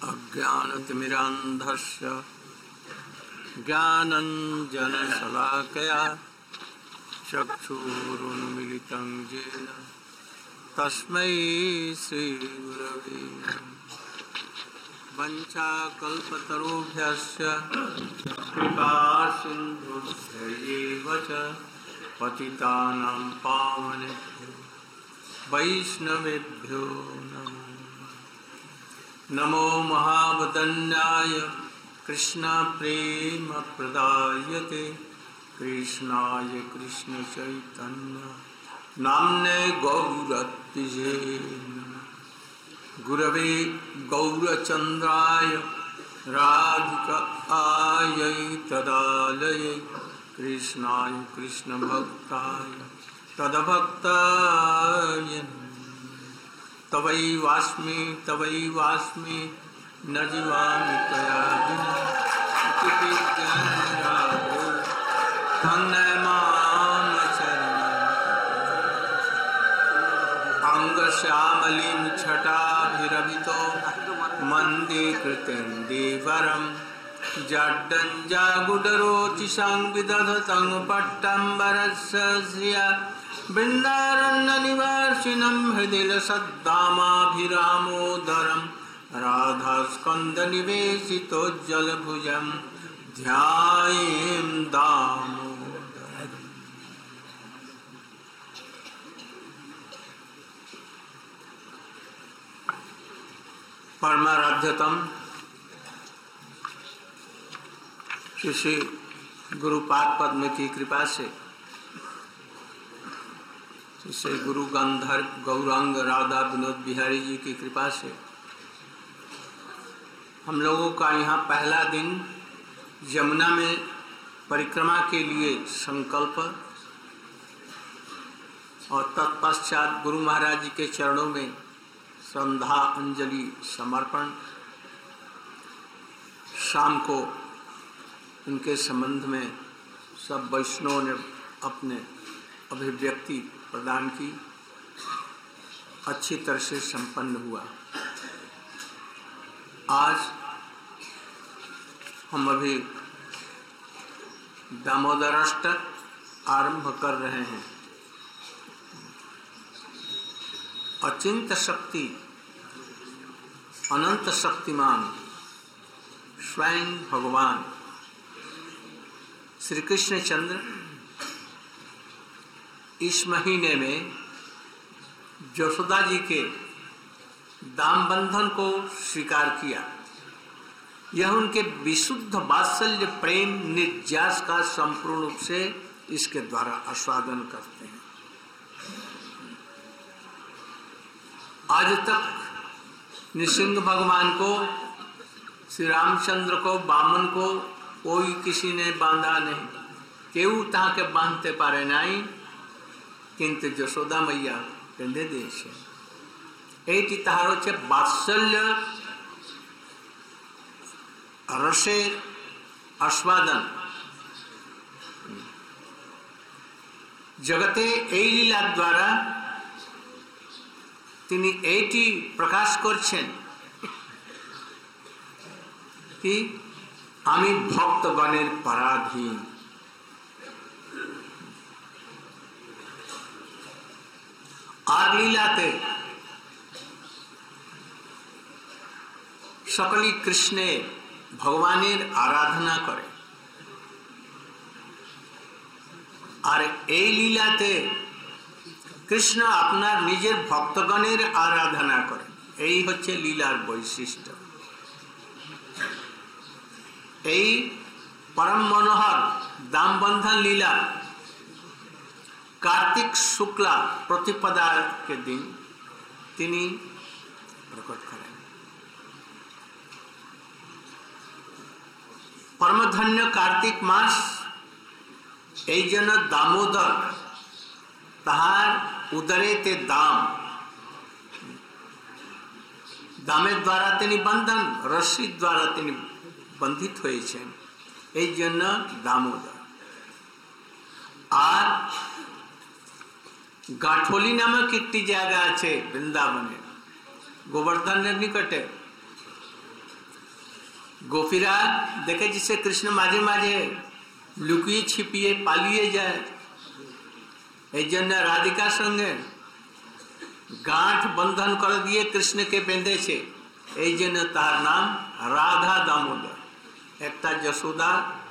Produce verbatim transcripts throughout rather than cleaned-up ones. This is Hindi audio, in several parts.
अज्ञानतिमिरान्धस्य ज्ञानञ्जनशलाकया चक्षुरुन्मीलितं येन तस्मै श्रीगुरवे वञ्चाकल्पतरुभ्यश्च कृपासिन्धुभ्यैव च पतितानां पावनेभ्यो वैष्णवेभ्यो नमो नमो महावदन्याय कृष्णप्रेमप्रदायते कृष्णाय कृष्णचैतन्य नाम्ने गौरत्तिजे गुरवे गौरचन्द्राय राधिकायै तदालये कृष्णाय कृष्णभक्ताय तद्भक्ताय तवैवास्मि तवैवास्मि न जीवामि त्वया विना इति विज्ञानरागो तन्नय मां शरणं अङ्गश्यामलिं छटाभिरभितो मन्दे कृतेन्दीवरं जड्डञ्जागुडरोचिषां विदधतं पट्टम्बरस्य श्रिया बृन्दारण्यनिवासिनं हृदि लसद्दामाभिरामोदरं राधास्कन्दनिवेशितोज्ज्वलभुजं ध्यायें दामोदरम्। परमाराध्यतम श्री श्री गुरुपाद पद्म की कृपा से श्री गुरु गंधर्व गौरांग राधा विनोद बिहारी जी की कृपा से हम लोगों का यहाँ पहला दिन यमुना में परिक्रमा के लिए संकल्प और तत्पश्चात गुरु महाराज जी के चरणों में श्रद्धा अंजलि समर्पण, शाम को उनके संबंध में सब वैष्णवों ने अपने अभिव्यक्ति प्रदान की, अच्छी तरह से संपन्न हुआ। आज हम अभी दामोदर अष्टक आरंभ कर रहे हैं। अचिंत शक्ति अनंत शक्तिमान स्वयं भगवान श्री कृष्ण चंद्र इस महीने में यशोदा जी के दाम बंधन को स्वीकार किया। यह उनके विशुद्ध वात्सल्य प्रेम निर्यास का संपूर्ण रूप से इसके द्वारा आस्वादन करते हैं। आज तक नृसिंह भगवान को, श्री रामचंद्र को, बामन को कोई किसी ने बांधा नहीं, केऊ ताके बांधते पारे नहीं, किंतु यशोदा मैया केंदे देश एटी ताहार होच्छे वात्सल्य रसेर आस्वादन। जगते এই লীলার দ্বারা তিনি এইটি প্রকাশ করছেন কি আমি ভক্তগণের পরাধীন। আর লীলাতে সকলেই কৃষ্ণের ভগবানের আরাধনা করে, আর এই লীলাতে কৃষ্ণ আপনার নিজের ভক্তগণের আরাধনা করে। এই হচ্ছে লীলার বৈশিষ্ট্য। এই परम मनोहर दामबंधन लीला कार्तिक शुक्ला प्रतिपदा के दिन तिनी प्रकट करें। परमधन्य कार्तिक मास এই জন্য दामोदर তাহার উদরেতে दाम दामेर द्वारा তিনি बंधन रस्सी द्वारा তিনি बंधित হয়েছেন, এই জন্য दामोदर। আর गाठोली नामक एक जगह आछे वृंदावने गोवर्धन निकटे গোপীরা দেখে যে কৃষ্ণ মাঝে মাঝে লুকিয়ে ছিপিয়ে পালিয়ে যায়, এই জন্য রাধিকার সঙ্গে গাঁঠ বন্ধন করে দিয়ে কৃষ্ণকে বেঁধেছে, এই জন্য তার নাম রাধা দামোদর। একটা যশোদা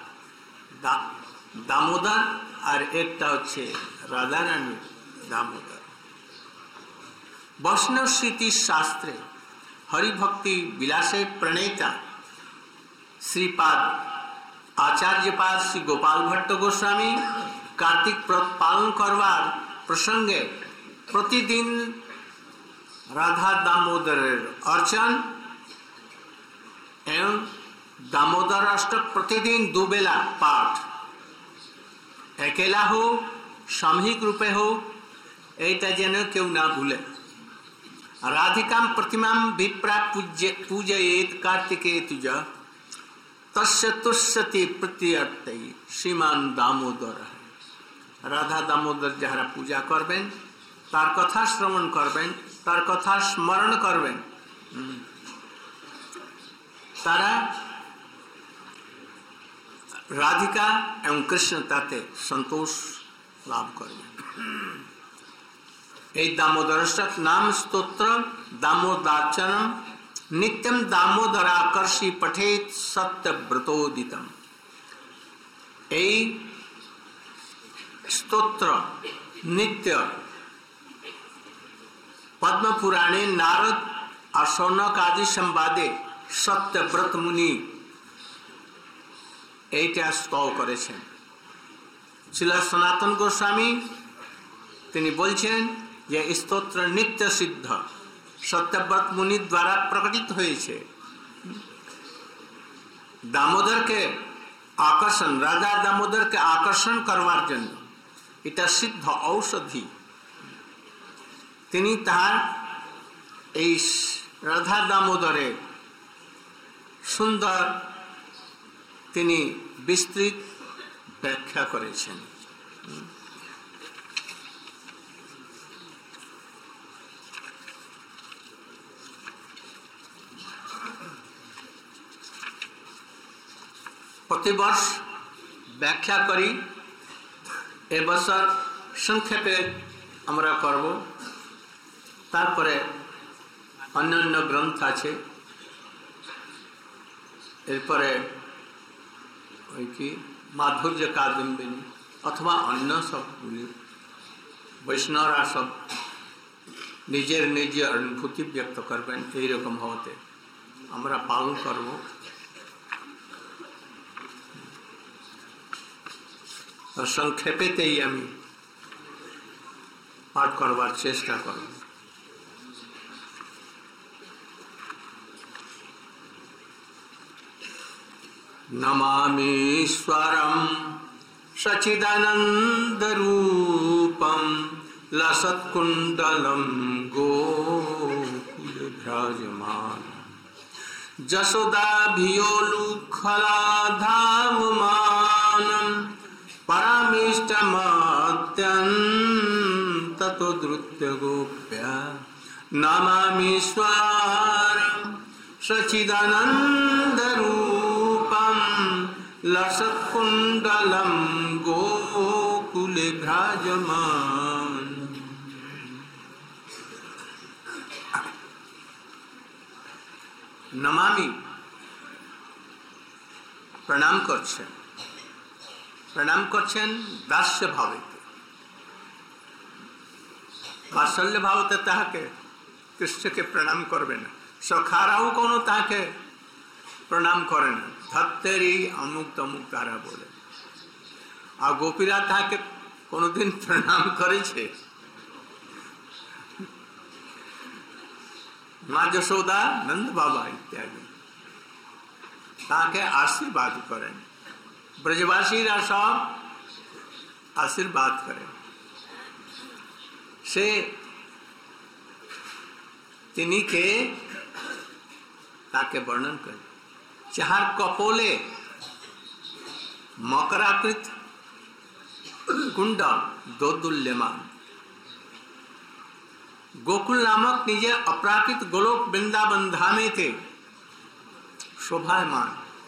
দামোদর আর একটা হচ্ছে রাধা রানী দামোদর। वैष्णव स्मृति शास्त्रे हरिभक्ति विलासे प्रणेता श्रीपाद आचार्यपाद श्री गोपाल भट्ट गोस्वामी कार्तिक व्रत पालन करवार प्रसंगे प्रतिदिन राधा दामोदर अर्चन एवं दामोदर अष्टक प्रतिदिन दो बेला पाठ, अकेला हो सामूहिक रूपे हो, एटा जेन क्यों ना भूले। राधिकां प्रतिमां विप्रा पूज्य पूजयेत कार्तिके तुज तस्य तुष्यति प्रत्यर्थे श्रीमान दामोदर। राधा दामोदर जहारा पूजा करबें तार कथा श्रवण करबें तार कथा स्मरण करबें तारा राधिका एवं कृष्ण ताते संतोष लाभ करबें। এই দামোদরষ্টক নাম স্তোত্র দামোদার্চনম नित्यम दामोदराकर्षि पठेत सत्यव्रतोदितम। এই स्तोत्र नित्य पद्म पुराणे नारद और शौनक आदि संवादे सत्यव्रत मुनि এইটা স্তব করেছেন। শ্রীল সনাতন গোস্বামী তিনি বলছেন যে স্তোত্র নিত্য সিদ্ধ सत्यव्रत मुनि द्वारा प्रकटित হয়েছে। दामोदर के आकर्षण राजा दामोदर के आकर्षण करवार जन्य এটা सिद्ध औषधि। তিনি তার এই রাধা দামোদরে সুন্দর তিনি বিস্তৃত ব্যাখ্যা করেছেন। प्रतिवर्ष व्याख्या करी ए बছর संक्षेपे আমরা করব। তারপরে অন্যান্য গ্রন্থ আছে, এরপরে ওই কি মাধুর্য কাদম্বিনী অথবা অন্য সবগুলি বৈষ্ণবরা সব নিজের নিজের অনুভূতি ব্যক্ত করবেন, এইরকম হতে আমরা পালন করব। संक्षेपेतेई आमी पाठ करवार चेष्टा करब। नमामीश्वरं सच्चिदानन्दरूपं लसत्कुण्डलं गोकुले भ्राजमानं जशोदाभियोलुखलाधावमानं परमिष्टमत्यन्ततो धृत्य गोप्या नमामीश्वरं सच्चिदानन्दरूपं लसत्कुण्डलं गोकुले भ्राजमानं। नमामि प्रणाम करछेन, प्रणाम करछेन दास्य भावेते, बात्सल्य भावते ताके कृष्ण के प्रणाम करबे ना, सखाराओ कोनो ताके प्रणाम करे ना, धत्तेरी अमुक तमुक तारा बोले। आ गोपीरा ताके कोनो दिन प्रणाम करे छे। माँ यशोदा नंद बाबा इत्यादि ताके आशीर्वाद करें, ब्रजवासीरा सब आशीर्वाद करें। से तिनी के ताके वर्णन करें। चार कपोले मकराकृत कुंडल दोदुल्यमान गोकुल नामक निजे अपराकृत गोलोक वृंदावन धामे थे शोभायमान।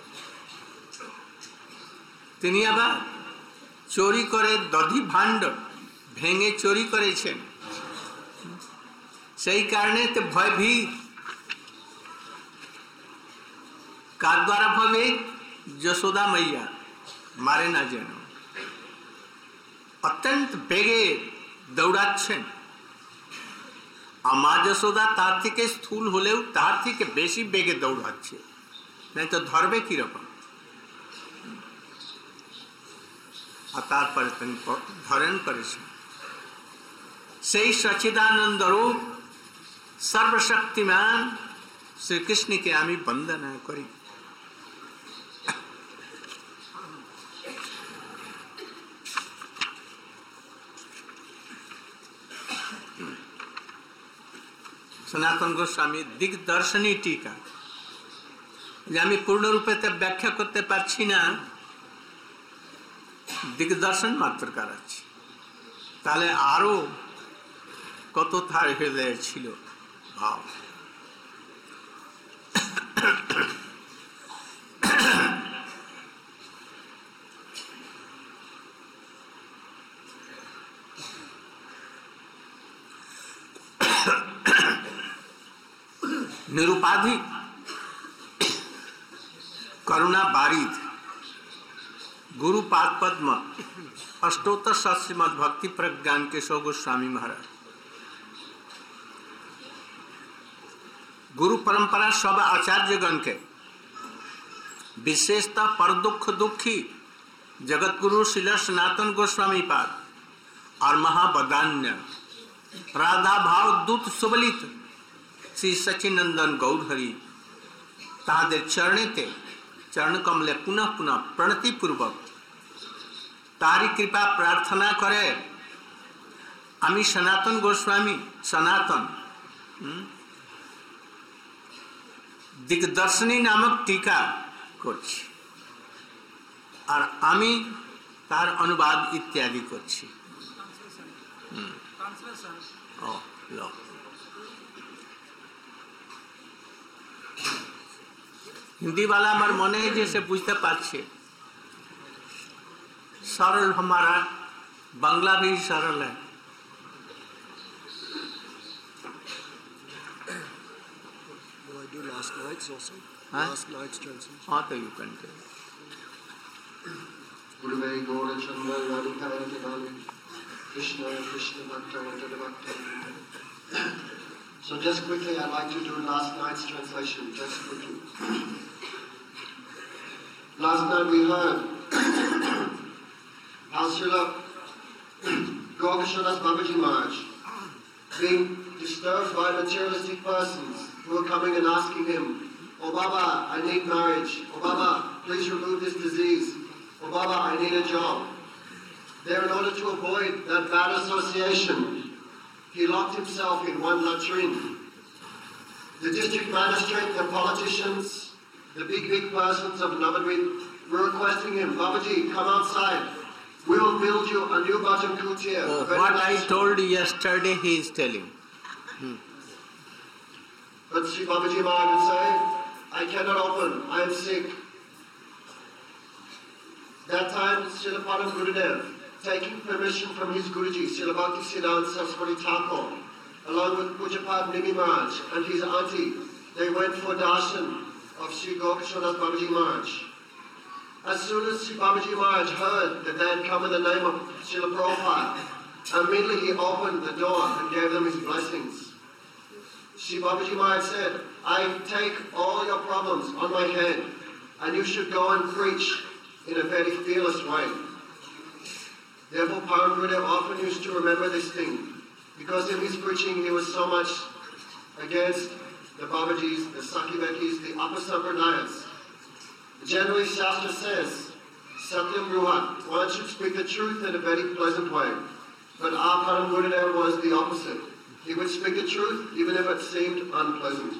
তিনি আবার চুরি করে দধি ভাণ্ড ভেঙে চুরি করেছেন, সেই কারণে তো ভয়ভীত। কার দ্বারা ভাবে? যশোদা মাইয়া মারে না যেন, অত্যন্ত বেগে দৌড়াচ্ছেন। আর মা যশোদা তার থেকে স্থূল হলেও তার থেকে বেশি বেগে দৌড়াচ্ছে, নাই তো ধরবে কিরকম। আর তারপরে তিনি ধরেন করেছেন। সেই সচিদানন্দ রূপ সর্বশক্তিমান শ্রীকৃষ্ণকে আমি বন্দনা করি। সনাতন গোস্বামী দিগদর্শনী টিকা, যে আমি পূর্ণরূপে ব্যাখ্যা করতে পারছি না, দিগদর্শন মাত্র করাচ্ছি। তাহলে আরো কত তার হৃদয়ে ছিল ভাব। निरुपाधिक करुणा बारिद गुरु पाद पद्म अष्टोत्तर श्रीमद भक्ति प्रज्ञान केशव गोस्वामी महाराज। गुरु परंपरा सब आचार्यगण के विशेषता पर दुख दुखी जगत गुरु श्री सनातन गोस्वामी पाद और महाबदान्य राधा भाव दूत सुबलित श्री सचिनंदन गौरहरि ताদের চরণেতে চরণ কমলে পুনঃ পুনঃ প্রণতি পূর্বক তারি কৃপা প্রার্থনা করে আমি সনাতন গোস্বামী সনাতন দিগদর্শনী নামক টিকা করছি, আর আমি তার অনুবাদ ইত্যাদি করছি। ও লো हिंदी वाला हमार मन है जैसे बुझते पाछे सरल, हमारा बांग्ला भी सरल है। Will I do last night's also? Huh? Last night's translation. हाँ तो you can do. Guruve Gaura Chandra Radhika Radhikali Krishna Krishna Bhakta Bhakta Bhakta. So just quickly, I'd like to do last night's translation, just quickly. Last night we heard how Srila Gaurkishoras Babaji Maharaj being disturbed by materialistic persons who are coming and asking him, "Oh Baba, I need marriage. Oh Baba, please remove this disease. Oh Baba, I need a job." There, in order to avoid that bad association, he locked himself in one latrine. The district magistrate, the politicians, the big, big persons of Navadvip were requesting him, "Babaji, come outside. We will build you a new bottom kutir." Oh, what I told you yesterday, he is telling. Hmm. But Sri Babaji Maharaj would say, "I cannot open. I am sick." That time, Srila Padam Gurudev, taking permission from his Guruji, Srila Bhakti Siddhanta Saraswati Thakur, along with Pujapad Nimi Maharaj and his auntie, they went for darshan of Sri Gaurkishoras Babaji Maharaj. As soon as Sri Babaji Maharaj heard that they had come in the name of Srila Prabhupada, immediately he opened the door and gave them his blessings. Sri Babaji Maharaj said, "I take all your problems on my head, and you should go and preach in a very fearless way." Therefore, Param Gurudev often used to remember this thing, because in his preaching he was so much against the Babajis, the Sakivekis, the upper Sampradayas. Generally, Shastra says, Satyam Bruhat, one should speak the truth in a very pleasant way. But our Param Gurudev was the opposite. He would speak the truth even if it seemed unpleasant.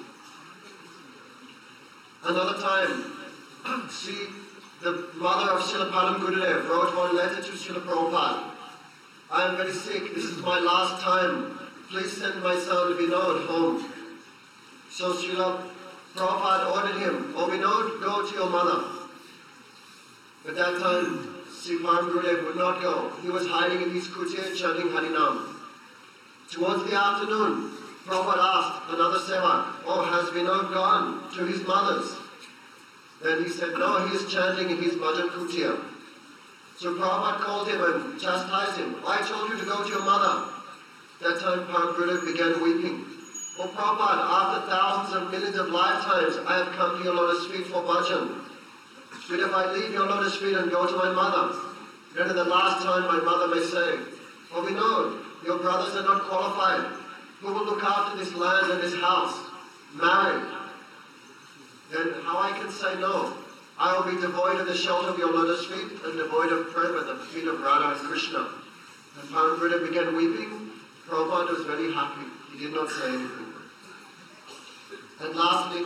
Another time, see, the mother of Srila Param Gurudev wrote one letter to Srila Prabhupada. "I am very sick. This is my last time. Please send my son Vinod home." So Srila Prabhupada ordered him, "Oh Vinod, go to your mother." At that time, Sri Param Gurudev would not go. He was hiding in his kutir chanting Harinam. Towards the afternoon, Prabhupada asked another sevak, oh, has Vinod gone to his mother's? Then he said, no, he is chanting in his bhajan kutir. So Prabhupada called him and chastised him. I told you to go to your mother. That time Param Gurudev began weeping. Oh Prabhupada, after thousands and millions of lifetimes, I have come to your lotus feet for bhajan. But if I leave your lotus feet and go to my mother, then at the last time my mother may say, oh Vinod, your brothers are not qualified. Who will look after this land and this house? Married. Then how I can say no? I will be devoid of the shelter of your lotus feet and devoid of prayer at the feet of Radha and Krishna. And Param Gurudev began weeping. Prabhupada was very happy. He did not say anything. And lastly,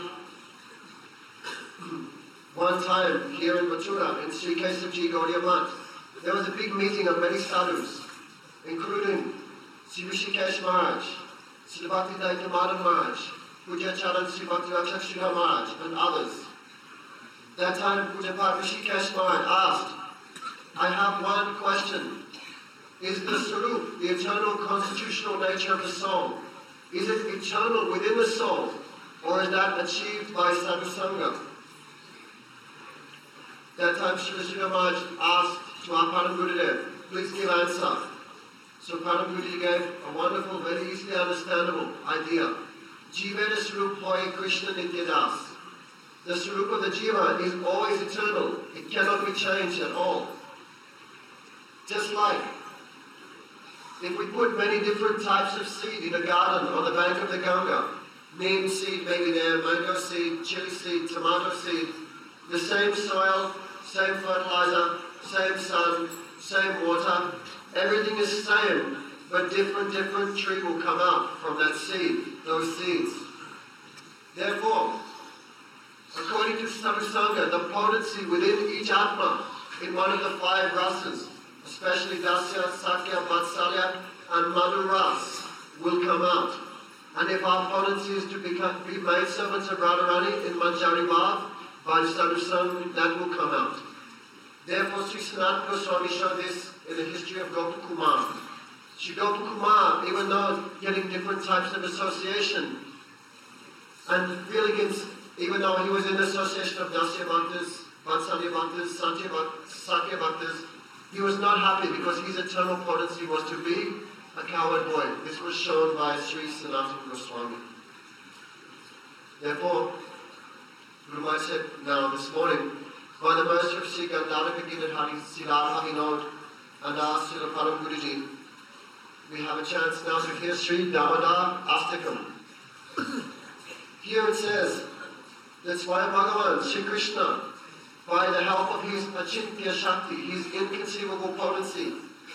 one time here in Mathura, in Sri Kesavji Gaudiya Math, there was a big meeting of many sadhus, including Sri Rishikesh Maharaj, Sri Bhakti Daita Madhav Maharaj, Puja Charan Sri Bhakti Rakshak Shriha Maharaj, and others. That time, Pujapad Rishikesh Maharaj asked, I have one question. Is the Sarup, the eternal constitutional nature of the soul, is it eternal within the soul, or is that achieved by sadhu sangha? That time, Sri Sridhar Maharaj asked to our Param Gurudev, please give answer. So Param Gurudev gave a wonderful, very easily understandable idea. Jivena Sarup Hoy Krishna Nityadas. The Sarup of the Jiva is always eternal. It cannot be changed at all. Just like if we put many different types of seed in a garden on the bank of the Ganga, neem seed maybe there, mango seed, chili seed, tomato seed, the same soil, same fertilizer, same sun, same water, everything is the same, but different, different tree will come out from that seed, those seeds. Therefore, according to Sadhu Sangha, the potency within each Atma, in one of the five rasas, especially Dasya, Sakya, Vatsalya, and Madhu Ras, will come out. And if our potency is to become, be made servants of Radharani in Manjari Bhav, by Sadhu Sangha, that will come out. Therefore, Sri Sanatana Goswami showed this in the history of Gopal Kumar. Sri Gopal Kumar, even though getting different types of association, and feeling, even though he was in the association of Dasya Bhaktas, Vatsalya Bhaktas, Sakya Bhaktas, he was not happy because his eternal potency was to be a coward boy. This was shown by Sri Sanatana Goswami. Therefore, Guru Maharaj said now this morning, by the mercy of Sri Gandharva Hari, Siddhartha Vinod, and our Sri Param Guruji, we have a chance now to hear Sri Damodar Astakam. Here it says that Swayam Bhagavan, Sri Krishna, by the help of his Achintya Shakti, his inconceivable potency,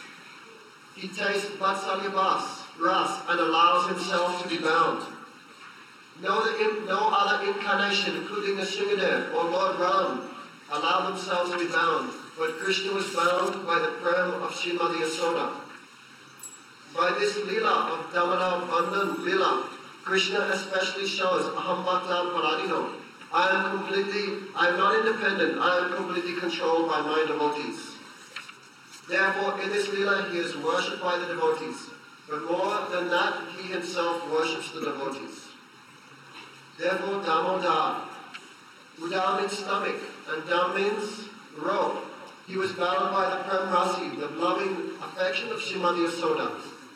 he tastes Vatsalya Bas, Ras, and allows himself to be bound. No, no other incarnation, including the Sringadev or Lord Ram, allow themselves to be bound. But Krishna was bound by the prem of Srimati Yasoda. By this lila of Damodar Bandhan lila, Krishna especially shows Aham Bhakta Paradino. I am completely, I am not independent, I am completely controlled by my devotees. Therefore, in this lila, he is worshipped by the devotees. But more than that, he himself worships the devotees. Therefore, Damodar. Udar means stomach, and Dam means rope. He was bound by the Prem Rasi, the loving affection of Srimati Yasoda.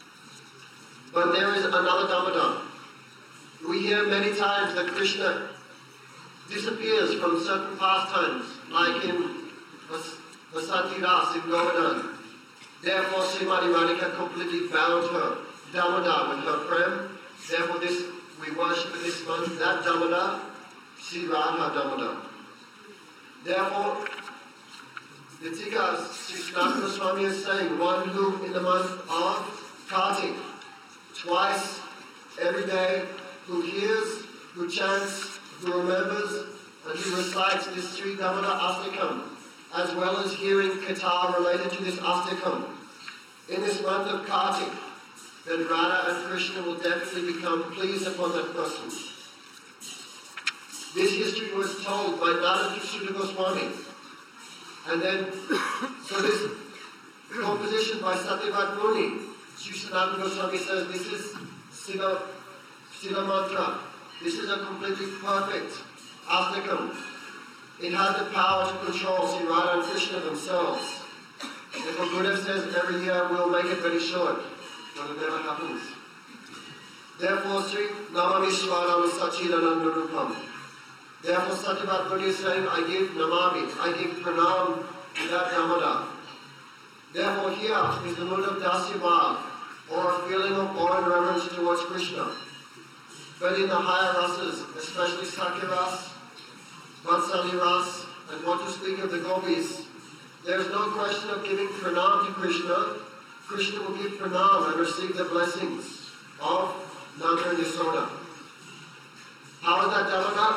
But there is another Damodar. We hear many times that Krishna disappears from certain pastimes, like in Vasanti Ras in Govardhan. Therefore, Srimati Radhika completely bound her Damodar with her Prem. Therefore, this we worship in this month, that Damodar, Sri Radha Damodar. Therefore, the Tikas, Sri Sanatana Goswami is saying, one who in the month of Kartik, twice every day, who hears, who chants, who remembers, and who recites this Sri Damodar Astakam, as well as hearing Katha related to this Astakam. In this month of Kartik, then Radha and Krishna will definitely become pleased upon that person. This history was told by Nada Sridhar Goswami. And then, so this composition by Satyavat Muni, Sri Sanatana Goswami says this is Siva, Siva Mantra. This is a completely perfect Astakam. It has the power to control Sri Radha and Krishna themselves. Therefore, Gurudev says every year we'll make it very short, but it never happens. Therefore, Sri Namami Swaram Sachidananda Rupam. Therefore, Satyavat Muni is saying, I give Namami, I give Pranam to that Damodar. Therefore, here is the mood of Dasyabhav, or a feeling of awe and reverence towards Krishna. But in the higher rasas, especially Sakya Ras, Vatsali Ras, and what to speak of the gopis, there is no question of giving pranam to Krishna. Krishna will give pranam and receive the blessings of Nanda and Yasoda. How is that Damodar?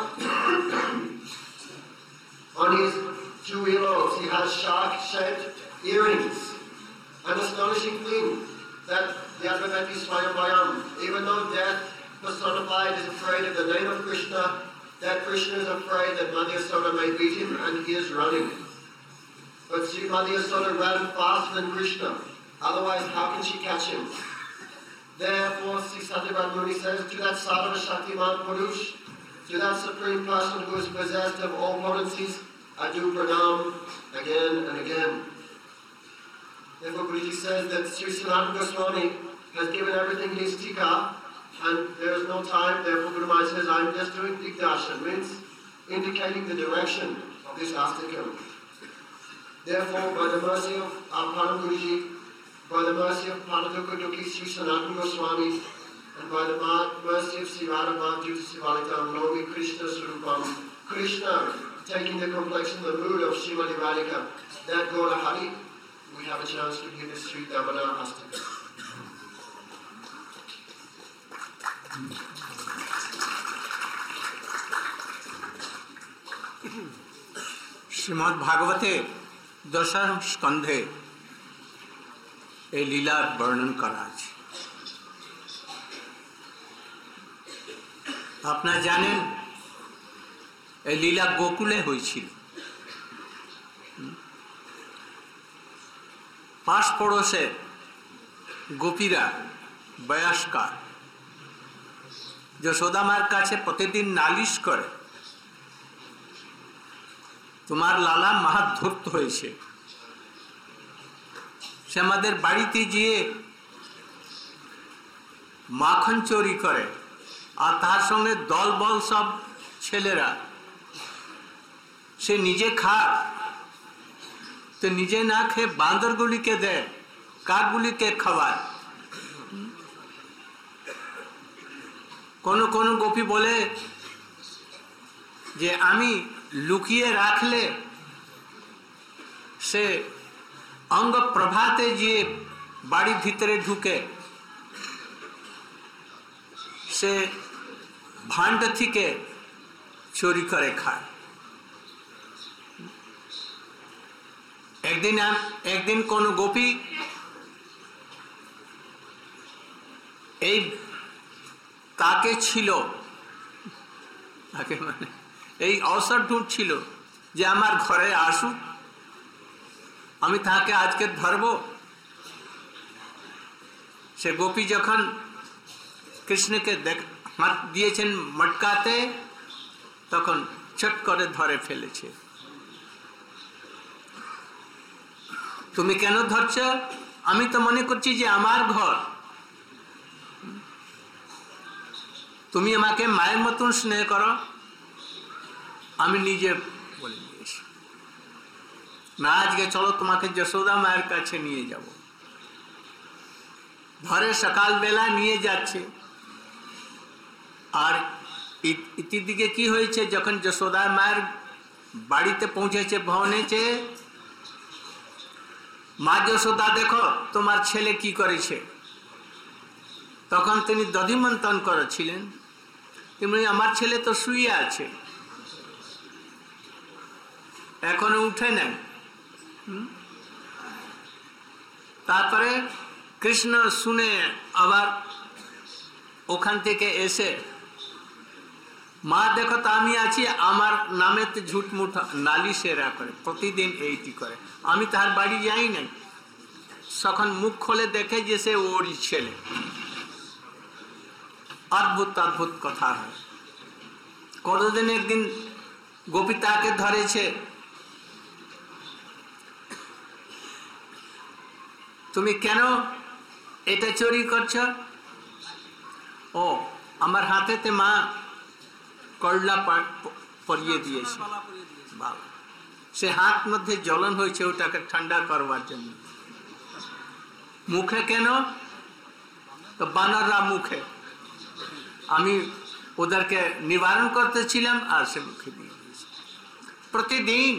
On his two earlobes, he has shark-shaped earrings. An astonishing thing that Yadvavati Swayambhayam, even though death personified is afraid of the name of Krishna, that Krishna is afraid that Mother Yasoda may beat him and he is running. But Sri Mother Yasoda ran faster than Krishna, otherwise how can she catch him? Therefore, Sri Satyavat Muni says, to that Sarva Shaktiman Purush, to that Supreme Person who is possessed of all potencies, I do pranam again and again. Therefore, Guruji says that Sri Sanatana Goswami has given everything in his tika, and there is no time. Therefore, Guru Maharaj says, I'm just doing dikdarshan, means indicating the direction of this astakam. Therefore, by the mercy of our Param Guruji, by the mercy of Panadukaduki Sri Sanatana Goswami, and by the mercy of Sri Radha Bhakti Sivalitam, Nomi Krishna Surupam, Krishna taking the complexion, the mood of Srimati Radhika, that Gaura Hari, we have a chance to give this Sri Damodar Astakam. Shrimad ভাগবতে দশম স্কন্ধে এই লীলার বর্ণন করা আছে। আপনারা জানেন এই লীলা গোকুলে হয়েছিল। পাশ পড়োশের গোপীরা বয়স্কার যশোদা মার কাছে প্রতিদিন নালিশ করে, তোমার লালা মহাধূর্ত হয়েছে, সে আমাদের বাড়িতে গিয়ে মাখন চুরি করে, আর তার সঙ্গে দলবল সব ছেলেরা, সে নিজে খায় তো নিজে না খেয়ে বান্দরগুলিকে দেয়, কাকগুলিকে খাওয়ায়। কোনো কোনো গোপী বলে যে আমি লুকিয়ে রাখলে সে অঙ্গ প্রভাতে যে বাড়ির ভিতরে ঢুকে সে ভাণ্ড থেকে চুরি করে খায়। একদিন একদিন কোন গোপী এই তাকে ছিল তাকে মানে এই অবসর ঢুঁড়ছিল যে আমার ঘরে আসুক, আমি তাকে আজকে ধরব। সে গোপী যখন কৃষ্ণকে হাত দিয়েছেন মটকাতে, তখন চট করে ধরে ফেলেছে। তুমি কেন ধরছ? আমি তো মনে করছি যে আমার ঘর, তুমি আমাকে মায়ের মতন স্নেহ করো, আমি নিজে বলে দিয়েছি না, আজকে চলো তোমাকে যশোদা মায়ের কাছে নিয়ে যাব। ধরে সকালবেলা নিয়ে যাচ্ছে, আর ইতিদিকে কি হয়েছে, যখন যশোদা মায়ের বাড়িতে পৌঁছেছে ভবনেছে, মা যশোদা দেখো তোমার ছেলে কি করেছে। তখন তিনি দধিমন্থন করেছিলেন, তেমনি আমার ছেলে তো শুয়ে আছে, এখনো উঠে নেন। তারপরে কৃষ্ণ শুনে আবার ওখান থেকে এসে মা দেখো তো আমি আছি, আমার নামেতে ঝুটমুট নালিশেরা করে, প্রতিদিন এইটি করে। আমি তার বাড়ি যাই নাই, তখন মুখ খোলে দেখে যে সে ওরই ছেলে। অদ্ভুত অদ্ভুত কথা হয়। কতদিন একদিন গোপী তাকে ধরেছে, তুমি কেন এটা চুরি করছ? ও আমার হাতেতে মা করলা পরিয়ে দিয়েছে, সে হাত মধ্যে জ্বলন হয়েছে ওটাকে ঠান্ডা করবার জন্য। মুখে কেন? তো বানররা মুখে, আমি ওদেরকে নিবারণ করতেছিলাম আর সে মুখে দিয়ে দিয়েছে। প্রতিদিন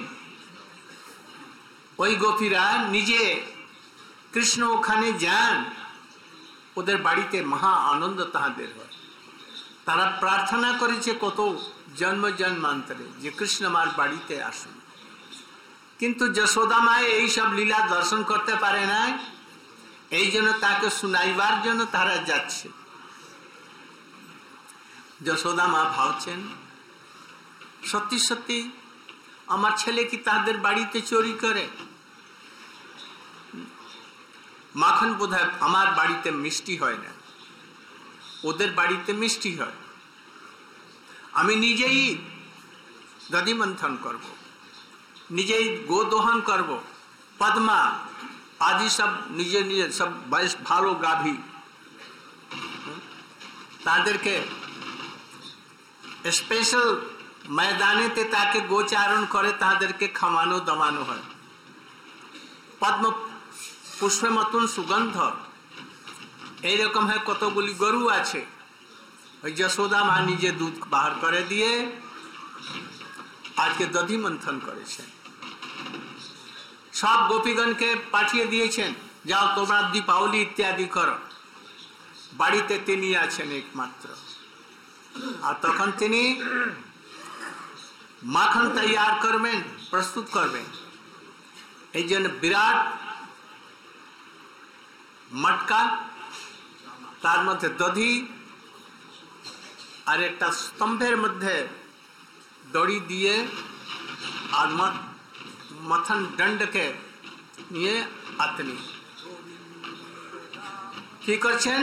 ওই গোপীরা নিজে কৃষ্ণ ওখানে যান, ওদের বাড়িতে মহা আনন্দ তাহাদের হয়। তারা প্রার্থনা করেছে কত জন্ম জন্মান্তরে যে কৃষ্ণ আমার বাড়িতে আসুন, কিন্তু যশোদা মায়ে এইসব লীলা দর্শন করতে পারে না, এই জন্য তাকে শুনাইবার জন্য তারা যাচ্ছে। যশোদা মা ভাবছেন সত্যি সত্যি আমার ছেলে কি তাদের বাড়িতে চুরি করে? মাখন বোধহয় আমার বাড়িতে মিষ্টি হয় না, ওদের বাড়িতে মিষ্টি হয়। আমি নিজেই দধি মন্থন করব, নিজেই গোদোহন করব, পদ্মা আদি সব নিজে নিজে সব বেশ ভালো গাভী, তাদেরকে স্পেশাল ময়দানেতে তাকে গোচারণ করে তাদেরকে খাওয়ানো দামানো হয়। পদ্ম পুষ্পের মতন সুগন্ধ। এইরকম হয় কতগুলি গরু আছে, ওই যশোদা মা নিজে দুধ বাহার করে দিয়ে আজকে দধি মন্থন করেছেন। সব গোপীগণকে পাঠিয়ে দিয়েছেন, যাও তোমরা দীপাবলি ইত্যাদি করো। বাড়িতে তিনি আছেন একমাত্র, আর তখন তিনি মাখন তৈয়ার করবেন, প্রস্তুত করবেন। এই জন্য বিরাট মটকা, তার মধ্যে দধি আর একটা স্তম্ভের মধ্যে দড়ি দিয়ে আর মথন দণ্ডকে নিয়ে আতনি কি করছেন?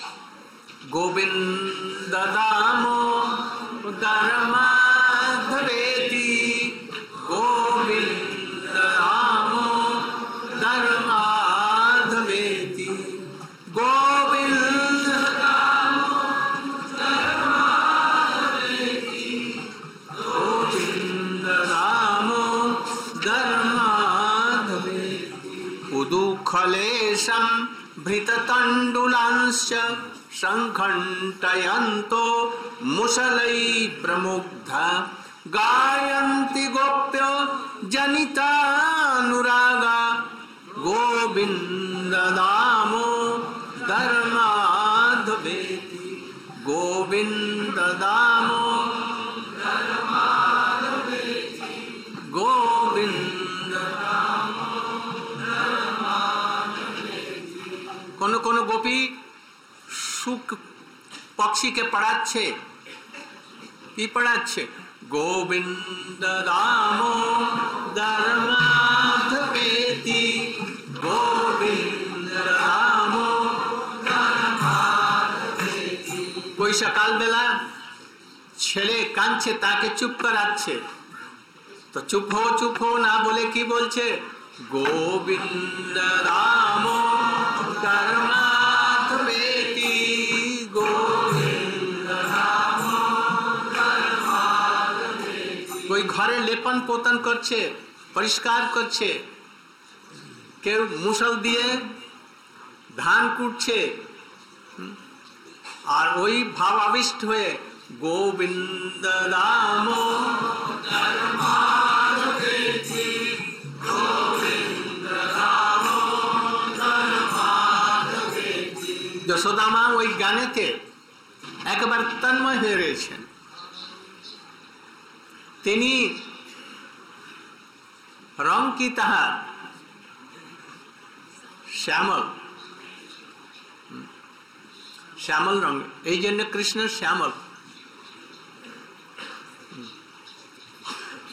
গোবিন্দ দামোদর মাধবেতি, গোবিন্দ দামোদর মাধবেতি, গোবিন্দ দামোদর মাধবেতি, গোবিন্দ দামোদর মাধবেতি। উদুখলেশম ভৃততণ্ডুলাংশ্চ সংঘণ্টয়ন্তো মুসलै প্রমুগ্ধ, গায়ন্তি গোপ্য জনিতানুরাগা, গোবিন্দ দামোদর মাধবেতি, গোবিন্দ দামোদর মাধবেতি, গোবিন্দ দামোদর মাধবেতি। কোন কোন গোপী সুখ পক্ষীকে পড়াচ্ছে, কি পড়াচ্ছে? গোবিন্দ দামোদর মাধবেতি, গোবিন্দ দামোদর মাধবেতি। ওই সকালবেলা ছেলে কাঁদছে, তাকে চুপ করাচ্ছে, তো চুপ হো চুপ হো না বলে কি বলছে? গোবিন্দ দামোদর মাধবেতি, গোবিন্দ দামোদর মাধবেতি। ওই ঘরে লেপন পোতন করছে, পরিষ্কার করছে, কেউ মুসল দিয়ে ধান কুটছে, আর ওই ভাব আবিষ্ট হয়ে গোবিন্দ দামোদর মাধবেতি, গোবিন্দ দামোদর মাধবেতি। যশোদা মা ওই গানেতে একবার তন্ময় হয়ে রয়েছেন। তিনি রং কি তাহার শ্যামল, শ্যামল রঙ, এই জন্য কৃষ্ণ শ্যামল।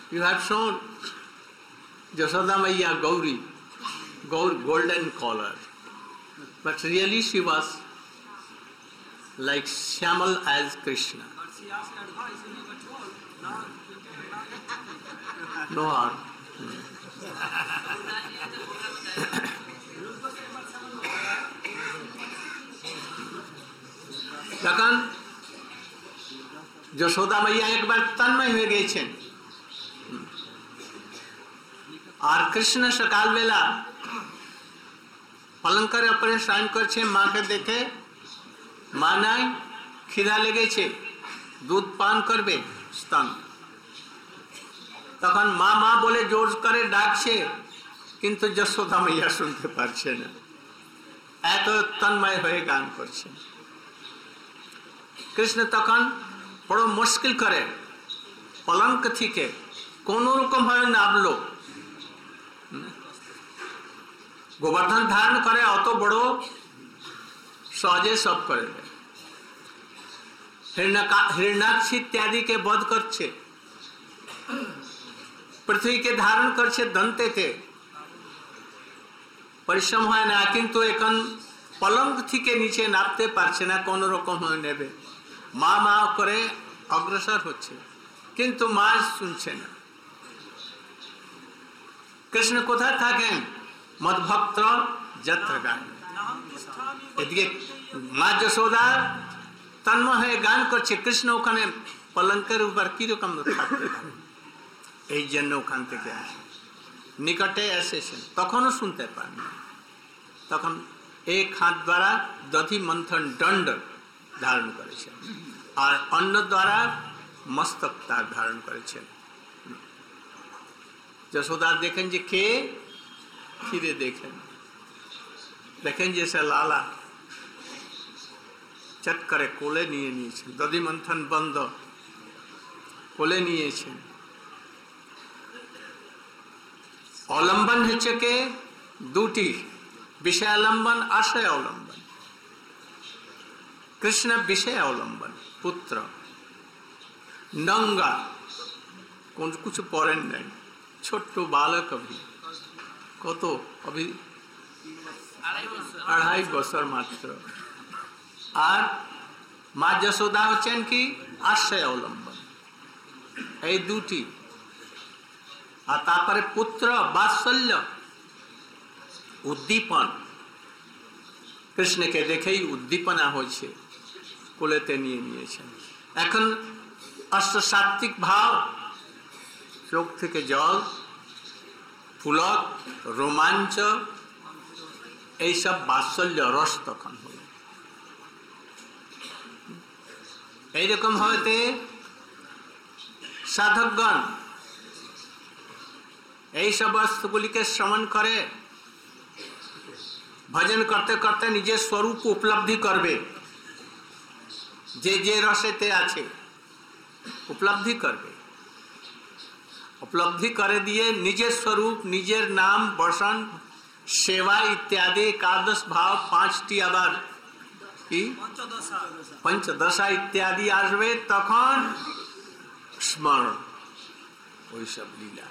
You have shown Yashoda Maiya Gauri, Gaur, golden collar. But really she was like Shyamal as Krishna. But she asked advice and you were told, now No harm. তখন যশোদা মাইয়া একবার তন্ময় হয়ে গেছেন। আর কৃষ্ণ সকালবেলা অলঙ্কারে উপরে শয়ন করছে, মাকে দেখে মা নাই, খিদা লেগেছে, দুধ পান করবে, স্তন। তখন মা মা বলে জোর করে ডাকছে, কিন্তু যশোদা মাইয়া শুনতে পারছে না, এত তন্ময় হয়ে গান করছে। কৃষ্ণ তখন বড় মুশকিল করে পলঙ্ক থেকে কোন রকম ভাবে নামলো, গোবর্ধন ধারণ করে, অত বড় সহজে সব করে দেয়। হিরণ্যাক্ষ ইত্যাদি কে বধ করছে, পৃথিবী কে ধারণ করছে দন্তেতে, পরিশ্রম হয় না, কিন্তু এখন পলঙ্ক থেকে নিচে নামতে পারছে না, কোন রকম হয়ে নেবে। মা মা করে অগ্রসর হচ্ছে, কিন্তু মা শুনছে না। কৃষ্ণ কোথায় থাকেন? মদভক্ত যত্র গান। এদিকে মা যশোদা তন্ময় হয়ে গান করছে, কৃষ্ণ ওখানে পলঙ্কের উপর কিরকম থাকতে পারে, এই জন্য ওখান থেকে আসে, নিকটে এসেছেন, তখনও শুনতে পান না। তখন এক হাত দ্বারা দধি মন্থন দণ্ড ধারণ করেছেন, আর অন্য দ্বারা মস্তক তার ধারণ করেছেন। যশোদা দেখেন যে কে, ফিরে দেখেন, দেখেন যে সে লালা, চট করে কোলে নিয়ে নিয়েছেন, দধি মন্থন বন্ধ, কোলে নিয়েছেন। অবলম্বন হচ্ছে কে? দুটি, বিষয়ালম্বন, আশয় অবলম্বন। কৃষ্ণ বিষয় অবলম্বন, পুত্র নঙ্গা, কোন কিছু পড়েন নাই, ছোট্ট বালক, অভি কত অভি আড়াই বছর মাত্র। আর মা যশোদা হচ্ছেন কি? আশ্রয় অবলম্বন, এই দুটি। আর তারপরে পুত্র বাৎসল্য, উদ্দীপন, কৃষ্ণকে দেখেই উদ্দীপনা হয়েছে, কোলেতে নিয়ে নিয়েছেন। এখন অষ্টসাত্ত্বিক ভাব, চোখ থেকে জল, পুলক, রোমাঞ্চ, এইসব বাৎসল্য রস তখন হল। এইরকম হতে সাধকগণ এই সব বস্তুগুলিকে শ্রবণ করে, ভজন করতে করতে নিজের স্বরূপ উপলব্ধি করবে, যে যে রসেতে আছে উপলব্ধি করবে। উপলব্ধি করে দিয়ে নিজের স্বরূপ, নিজের নাম, বসন, সেবা ইত্যাদি একাদশ ভাব, পাঁচটি আবার কি পঞ্চদশা ইত্যাদি আসবে, তখন স্মরণ, ওইসব লীলা।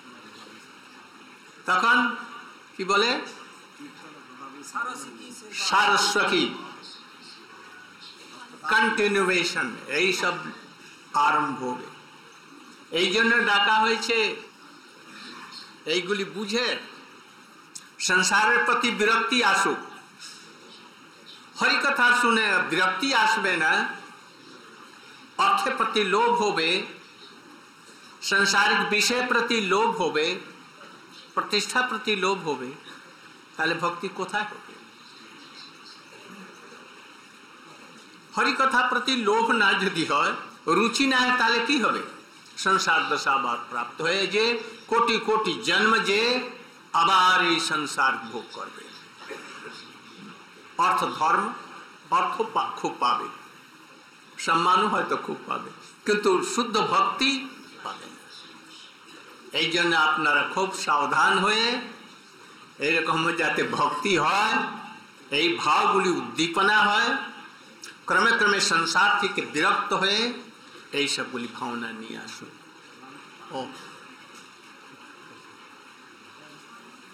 তখন কি বলে? সারস্বতী কন্টিনিউয়েশন, এই সব আরম্ভ হবে। এই জন্য ডাকা হয়েছে, এইগুলি বুঝে সংসারের প্রতি বিরক্তি আসুক। হরিকথা শুনে বিরক্তি আসবে না, অর্থের প্রতি লোভ হবে, সংসারিক বিষয় প্রতি লোভ হবে, প্রতিষ্ঠা প্রতি লোভ হবে, তাহলে ভক্তি কোথায় হবে? হরিকথা প্রতি লোভ না যদি হয়, রুচি না হয়, তাহলে কি হবে? সংসার দশা আবার প্রাপ্ত হয়ে যে কোটি কোটি জন্ম যে আবার এই সংসার ভোগ করবে। অর্থ ধর্ম, অর্থ খুব পাবে, সম্মানও হয়তো খুব পাবে, কিন্তু শুদ্ধ ভক্তি পাবে না। এই জন্য আপনারা খুব সাবধান হয়ে এইরকম যাতে ভক্তি হয়, এই ভাবগুলি উদ্দীপনা হয়, ক্রমে ক্রমে সংসার থেকে বিরক্ত হয়ে এই সবগুলি ভাবনা নিয়ে আসুন। ও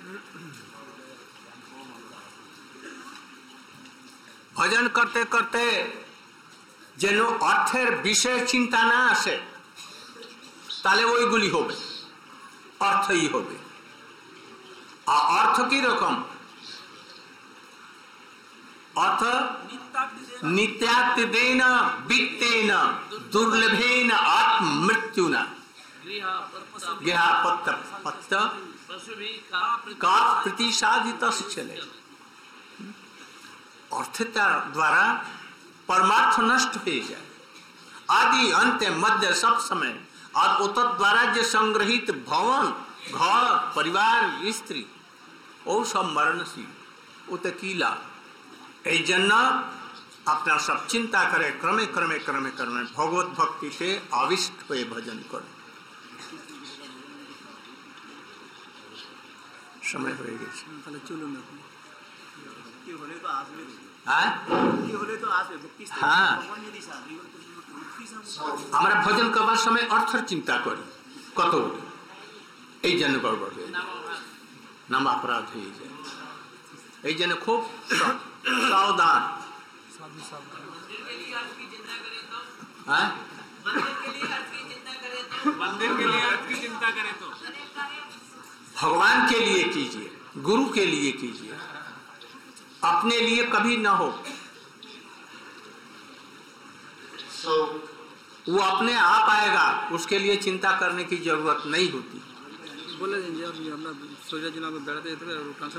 भजन करते करते যেন অর্থের বিষয়ে চিন্তা না আসে, তাহলে ওইগুলি হবে, অর্থই হবে। আর অর্থ কি রকম? অর্থ নিত্যাত্মেন বিত্তেন দুর্লভেন আত্মমৃত্যুনা গৃহপত্য का प्रतिसादित चले। अर्थ द्वारा परमार्थ नष्ट हो जाए, आदि अंत मध्य सब समय, और उत द्वारा जो संग्रहित भवन घर परिवार स्त्री वो सब मरणशील उत कीला। जन्ना अपना सब चिंता करे, क्रमे क्रमे क्रमे क्रमे भगवत भक्ति से आविष्ट हुए भजन करे। समय हो गए তাহলে চলুন এখন কি হলে তো আসবে, হ্যাঁ কি হলে তো আসবে ভক্তি স্থান হ্যাঁ ভগবান যদি সাথে ভক্তি আমরা ভজন করবার সময় অর্থের চিন্তা করি কত, এই জন্য গড়বড় হয়ে যায়, নাম অপরাধ হয়ে যায়। এই জন্য খুব সাবধান। হ্যাঁ मंदिर के लिए अर्थ की चिंता करें तो भगवान के लिए कीजिए, गुरु के लिए कीजिए, अपने लिए कभी ना हो। So, वो अपने आप आएगा, उसके लिए चिंता करने की जरूरत नहीं होती। বলে দিন যে আপনি আপনার শরীরের জন্য আপনি বেড়াতে যেতে হবে।